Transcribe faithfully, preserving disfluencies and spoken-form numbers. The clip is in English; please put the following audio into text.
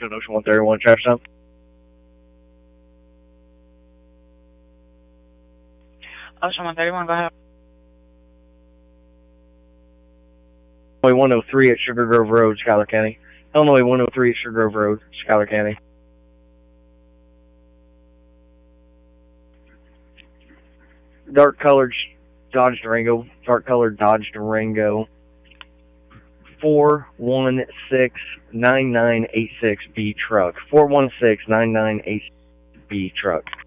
Ocean one thirty-one, traffic stop. Ocean one thirty-one, go ahead. Illinois one oh three at Sugar Grove Road, Schuyler County. Illinois one oh three at Sugar Grove Road, Schuyler County. Dark colored Dodge Durango, dark colored Dodge Durango. four one six nine nine eight six B truck. four one six nine nine eight six B truck.